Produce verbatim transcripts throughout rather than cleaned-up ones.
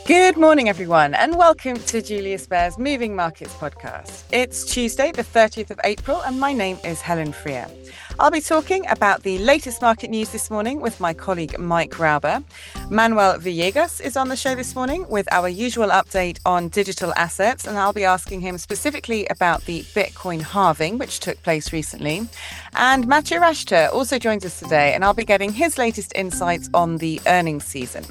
Good morning, everyone, and welcome to Julius Baer's Moving Markets podcast. It's Tuesday, the thirtieth of April, and my name is Helen Freer. I'll be talking about the latest market news this morning with my colleague Mike Rauber. Manuel Villegas is on the show this morning with our usual update on digital assets, and I'll be asking him specifically about the Bitcoin halving, which took place recently. And Matthew Rashter also joins us today, and I'll be getting his latest insights on the earnings season.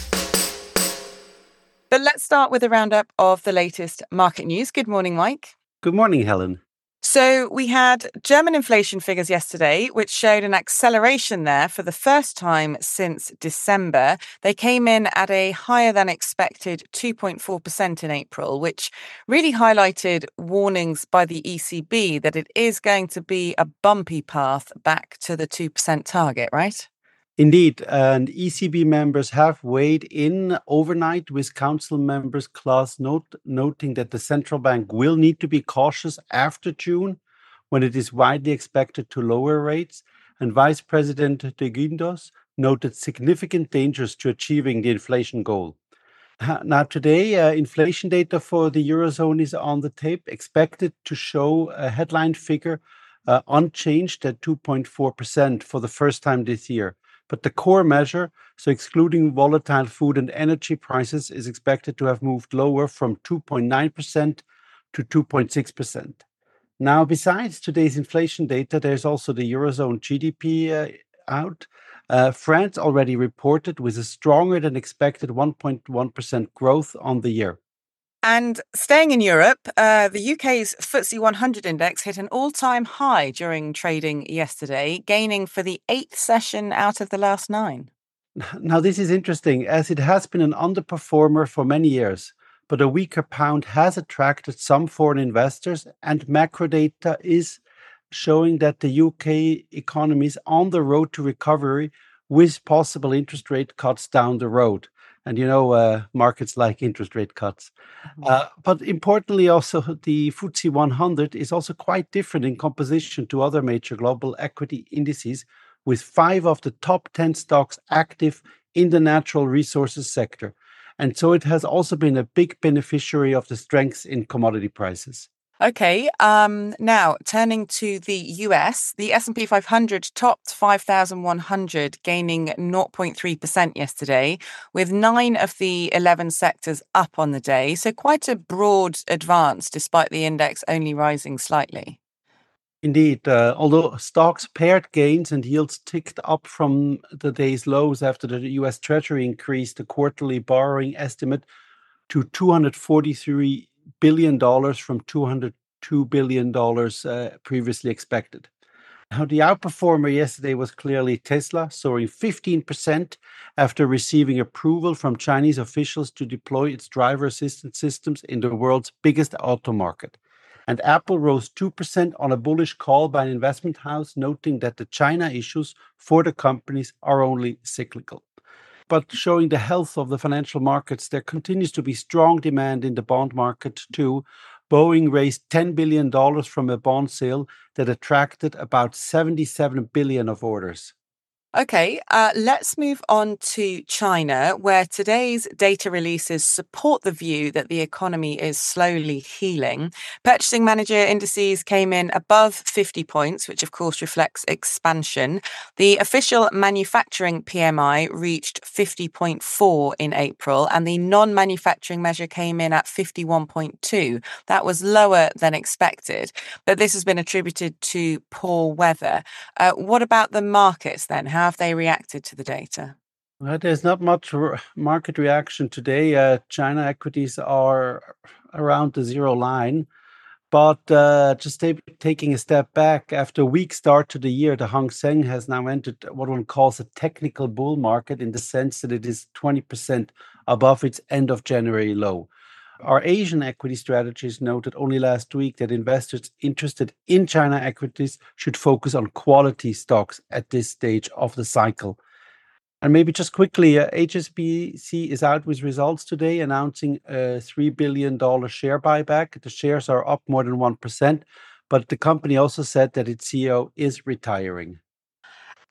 But let's start with a roundup of the latest market news. Good morning, Mike. Good morning, Helen. So we had German inflation figures yesterday, which showed an acceleration there for the first time since December. They came in at a higher than expected two point four percent in April, which really highlighted warnings by the E C B that it is going to be a bumpy path back to the two percent target, right? Indeed, and E C B members have weighed in overnight with council members class note, noting that the central bank will need to be cautious after June, when it is widely expected to lower rates, and Vice President de Guindos noted significant dangers to achieving the inflation goal. Now, today, uh, inflation data for the Eurozone is on the tape, expected to show a headline figure uh, unchanged at two point four percent for the first time this year. But the core measure, so excluding volatile food and energy prices, is expected to have moved lower from two point nine percent to two point six percent. Now, besides today's inflation data, there's also the Eurozone G D P uh, out. Uh, France already reported with a stronger than expected one point one percent growth on the year. And staying in Europe, uh, the U K's F T S E one hundred index hit an all-time high during trading yesterday, gaining for the eighth session out of the last nine. Now, this is interesting, as it has been an underperformer for many years, but a weaker pound has attracted some foreign investors, and macro data is showing that the U K economy is on the road to recovery with possible interest rate cuts down the road. And you know, uh, markets like interest rate cuts. Mhm. Uh, but importantly, also, the F T S E one hundred is also quite different in composition to other major global equity indices, with five of the top ten stocks active in the natural resources sector. And so it has also been a big beneficiary of the strengths in commodity prices. Okay, um, now turning to the U S, the S and P five hundred topped five thousand one hundred, gaining zero point three percent yesterday, with nine of the eleven sectors up on the day. So quite a broad advance, despite the index only rising slightly. Indeed, uh, although stocks paired gains and yields ticked up from the day's lows after the U S Treasury increased the quarterly borrowing estimate to two hundred forty-three billion dollars from two hundred two billion dollars uh, previously expected. Now, the outperformer yesterday was clearly Tesla, soaring fifteen percent after receiving approval from Chinese officials to deploy its driver assistance systems in the world's biggest auto market. And Apple rose two percent on a bullish call by an investment house, noting that the China issues for the companies are only cyclical. But showing the health of the financial markets, there continues to be strong demand in the bond market too. Boeing raised ten billion dollars from a bond sale that attracted about seventy-seven billion dollars of orders. Okay, uh, let's move on to China, where today's data releases support the view that the economy is slowly healing. Purchasing manager indices came in above fifty points, which of course reflects expansion. The official manufacturing P M I reached fifty point four in April, and the non-manufacturing measure came in at fifty-one point two. That was lower than expected, but this has been attributed to poor weather. Uh, what about the markets then? How have they reacted to the data? Well, there's not much r- market reaction today. Uh, China equities are around the zero line. But uh, just ta- taking a step back, after a weak start to the year, the Hang Seng has now entered what one calls a technical bull market, in the sense that it is twenty percent above its end of January low. Our Asian equity strategies noted only last week that investors interested in China equities should focus on quality stocks at this stage of the cycle. And maybe just quickly, uh, H S B C is out with results today, announcing a three billion dollars share buyback. The shares are up more than one percent, but the company also said that its C E O is retiring.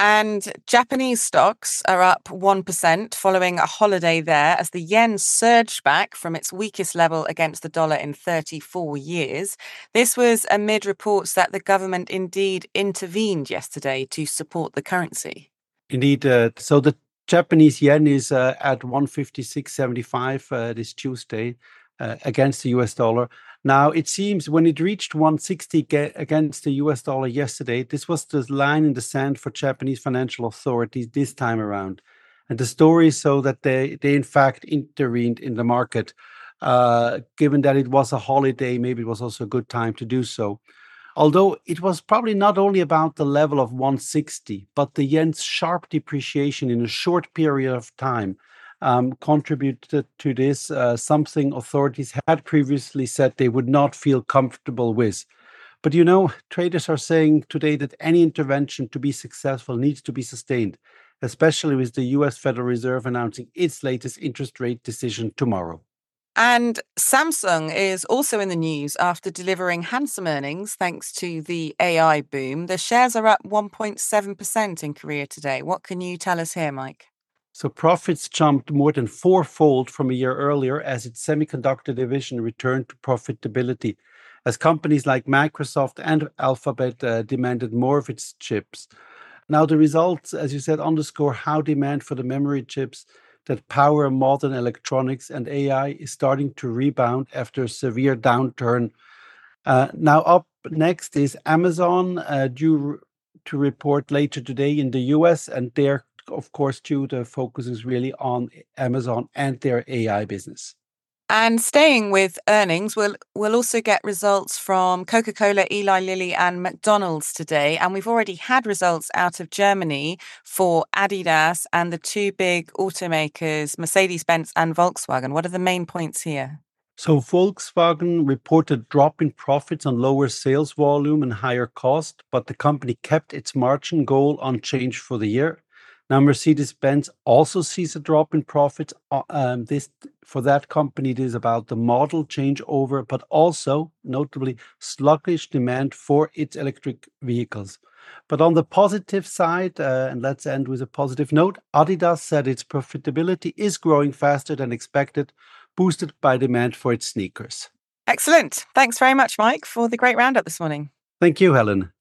And Japanese stocks are up one percent following a holiday there as the yen surged back from its weakest level against the dollar in thirty-four years. This was amid reports that the government indeed intervened yesterday to support the currency. Indeed. Uh, so the Japanese yen is uh, at one fifty-six seventy-five uh, this Tuesday uh, against the U S dollar. Now, it seems when it reached one sixty against the U S dollar yesterday, this was the line in the sand for Japanese financial authorities this time around. And the story is so that they, they in fact intervened in the market. Uh, given that it was a holiday, maybe it was also a good time to do so. Although it was probably not only about the level of one sixty, but the yen's sharp depreciation in a short period of time um, contributed to this, uh, something authorities had previously said they would not feel comfortable with. But you know, traders are saying today that any intervention to be successful needs to be sustained, especially with the U S Federal Reserve announcing its latest interest rate decision tomorrow. And Samsung is also in the news after delivering handsome earnings thanks to the A I boom. The shares are up one point seven percent in Korea today. What can you tell us here, Mike? So profits jumped more than fourfold from a year earlier as its semiconductor division returned to profitability, as companies like Microsoft and Alphabet uh, demanded more of its chips. Now, the results, as you said, underscore how demand for the memory chips that power modern electronics and A I is starting to rebound after a severe downturn. Uh, now, up next is Amazon, uh, due to report later today in the U S, and there, of course, too, the focus is really on Amazon and their A I business. And staying with earnings, we'll, we'll also get results from Coca-Cola, Eli Lilly and McDonald's today. And we've already had results out of Germany for Adidas and the two big automakers, Mercedes-Benz and Volkswagen. What are the main points here? So Volkswagen reported drop in profits on lower sales volume and higher cost, but the company kept its margin goal unchanged for the year. Now, Mercedes-Benz also sees a drop in profits. Uh, Um, this for that company, it is about the model changeover, but also notably sluggish demand for its electric vehicles. But on the positive side, uh, and let's end with a positive note, Adidas said its profitability is growing faster than expected, boosted by demand for its sneakers. Excellent. Thanks very much, Mike, for the great roundup this morning. Thank you, Helen.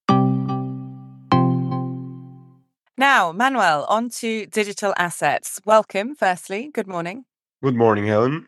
Now, Manuel, on to digital assets. Welcome, firstly. Good morning. Good morning, Helen.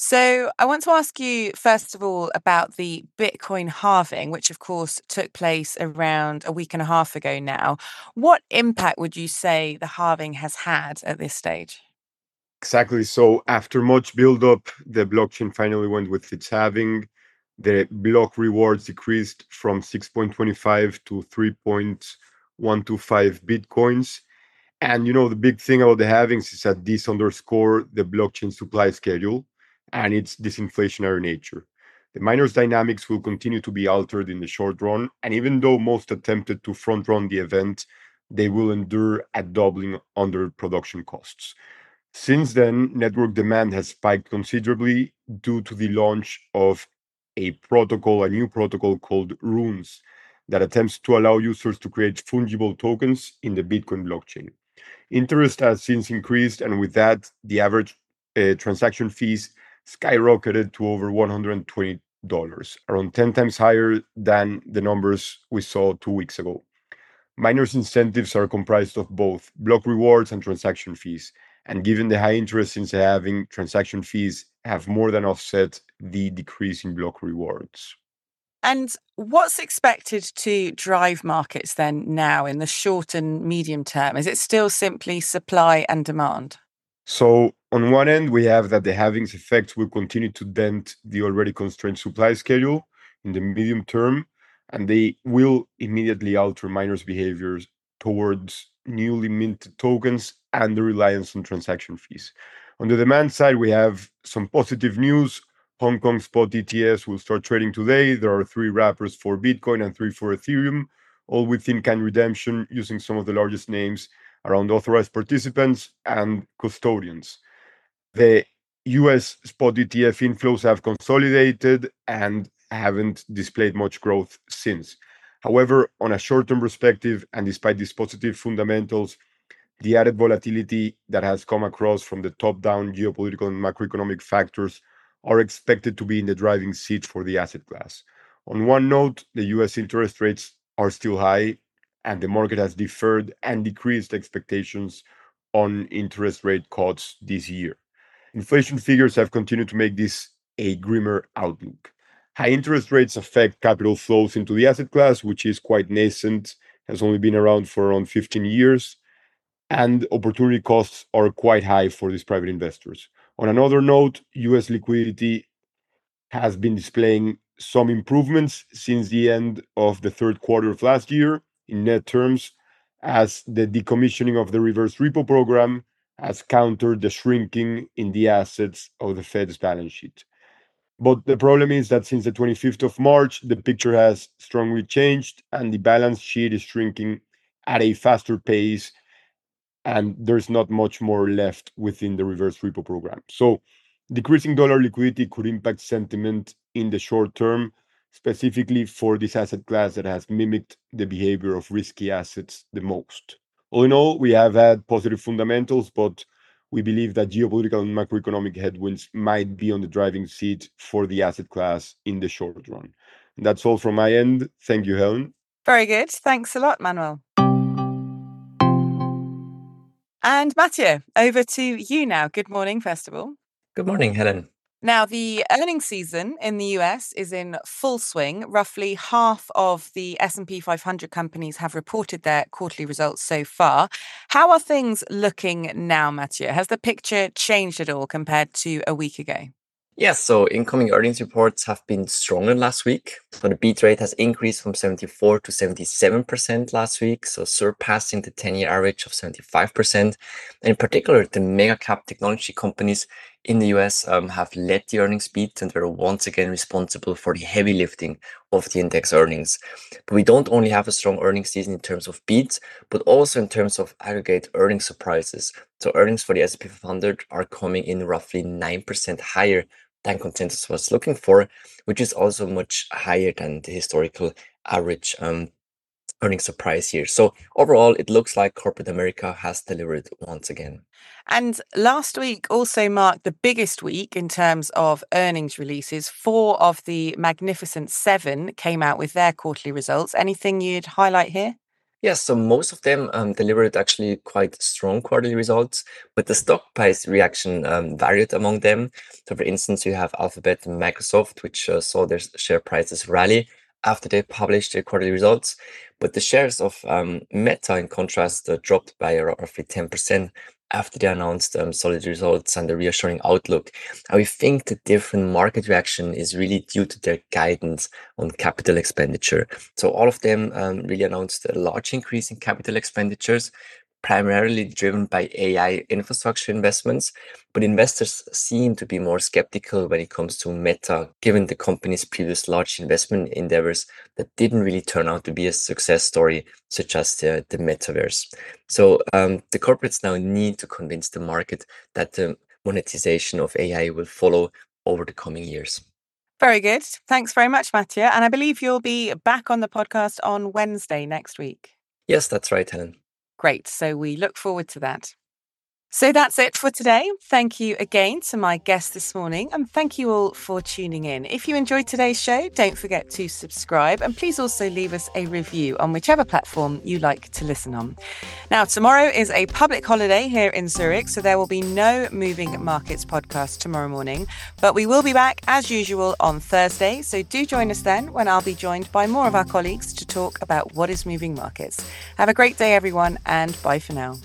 So I want to ask you, first of all, about the Bitcoin halving, which of course took place around a week and a half ago now. What impact would you say the halving has had at this stage? Exactly. So after much build-up, the blockchain finally went with its halving. The block rewards decreased from six point two five to three point one two five Bitcoins. And you know, the big thing about the halvings is that these underscore the blockchain supply schedule and its disinflationary nature. The miners' dynamics will continue to be altered in the short run, and even though most attempted to front-run the event, they will endure a doubling under production costs. Since then, network demand has spiked considerably due to the launch of a protocol, a new protocol called Runes, that attempts to allow users to create fungible tokens in the Bitcoin blockchain. Interest has since increased, and with that, the average uh, transaction fees skyrocketed to over one hundred twenty dollars, around ten times higher than the numbers we saw two weeks ago. Miners' incentives are comprised of both block rewards and transaction fees, and given the high interest since having transaction fees have more than offset the decrease in block rewards. And what's expected to drive markets then now in the short and medium term? Is it still simply supply and demand? So on one end, we have that the halving's effects will continue to dent the already constrained supply schedule in the medium term, and they will immediately alter miners' behaviors towards newly minted tokens and the reliance on transaction fees. On the demand side, we have some positive news. Hong Kong spot E T Fs will start trading today. There are three wrappers for Bitcoin and three for Ethereum, all with in-kind redemption using some of the largest names around authorized participants and custodians. The U S spot E T F inflows have consolidated and haven't displayed much growth since. However, on a short-term perspective, and despite these positive fundamentals, the added volatility that has come across from the top-down geopolitical and macroeconomic factors are expected to be in the driving seat for the asset class. On one note, the U S interest rates are still high, and the market has deferred and decreased expectations on interest rate cuts this year. Inflation figures have continued to make this a grimmer outlook. High interest rates affect capital flows into the asset class, which is quite nascent, has only been around for around fifteen years, and opportunity costs are quite high for these private investors. On another note, U S liquidity has been displaying some improvements since the end of the third quarter of last year in net terms, as the decommissioning of the reverse repo program has countered the shrinking in the assets of the Fed's balance sheet. But the problem is that since the twenty-fifth of March, the picture has strongly changed and the balance sheet is shrinking at a faster pace, and there's not much more left within the reverse repo program. So decreasing dollar liquidity could impact sentiment in the short term, specifically for this asset class that has mimicked the behavior of risky assets the most. All in all, we have had positive fundamentals, but we believe that geopolitical and macroeconomic headwinds might be on the driving seat for the asset class in the short run. And that's all from my end. Thank you, Helen. Very good. Thanks a lot, Manuel. And Mathieu, over to you now. Good morning, first of all. Good morning, Helen. Now, the earnings season in the U S is in full swing. Roughly half of the S and P five hundred companies have reported their quarterly results so far. How are things looking now, Mathieu? Has the picture changed at all compared to a week ago? Yes, so incoming earnings reports have been stronger last week. So the beat rate has increased from seventy-four to seventy-seven percent last week, so surpassing the ten-year average of seventy-five percent. And in particular, the mega cap technology companies in the U S um, have led the earnings beat and were once again responsible for the heavy lifting of the index earnings. But we don't only have a strong earnings season in terms of beats, but also in terms of aggregate earnings surprises. So earnings for the S and P five hundred are coming in roughly nine percent higher than consensus was looking for, which is also much higher than the historical average um, earnings surprise here. So overall, it looks like corporate America has delivered once again. And last week also marked the biggest week in terms of earnings releases. Four of the Magnificent Seven came out with their quarterly results. Anything you'd highlight here? Yes, so most of them um, delivered actually quite strong quarterly results, but the stock price reaction um, varied among them. So for instance, you have Alphabet and Microsoft, which uh, saw their share prices rally after they published their quarterly results. But the shares of um, Meta, in contrast, uh, dropped by roughly ten percent after they announced um, solid results and a reassuring outlook. And we think the different market reaction is really due to their guidance on capital expenditure. So all of them um, really announced a large increase in capital expenditures, primarily driven by A I infrastructure investments, but investors seem to be more skeptical when it comes to Meta, given the company's previous large investment endeavors that didn't really turn out to be a success story, such as the, the metaverse. So um, the corporates now need to convince the market that the monetization of A I will follow over the coming years. Very good. Thanks very much, Mathieu. And I believe you'll be back on the podcast on Wednesday next week. Yes, that's right, Helen. Great. So we look forward to that. So that's it for today. Thank you again to my guest this morning, and thank you all for tuning in. If you enjoyed today's show, don't forget to subscribe, and please also leave us a review on whichever platform you like to listen on. Now, tomorrow is a public holiday here in Zurich, so there will be no Moving Markets podcast tomorrow morning, but we will be back as usual on Thursday. So do join us then, when I'll be joined by more of our colleagues to talk about what is moving markets. Have a great day, everyone, and bye for now.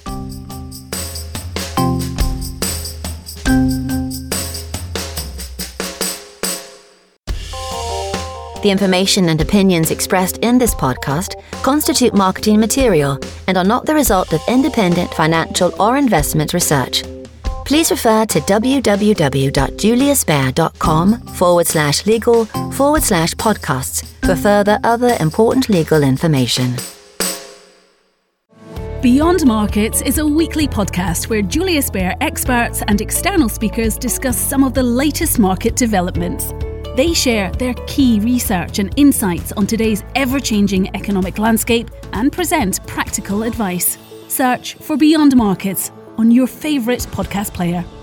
The information and opinions expressed in this podcast constitute marketing material and are not the result of independent financial or investment research. Please refer to www.juliusbaer.com forward slash legal forward slash podcasts for further other important legal information. Beyond Markets is a weekly podcast where Julius Baer experts and external speakers discuss some of the latest market developments. They share their key research and insights on today's ever-changing economic landscape and present practical advice. Search for Beyond Markets on your favourite podcast player.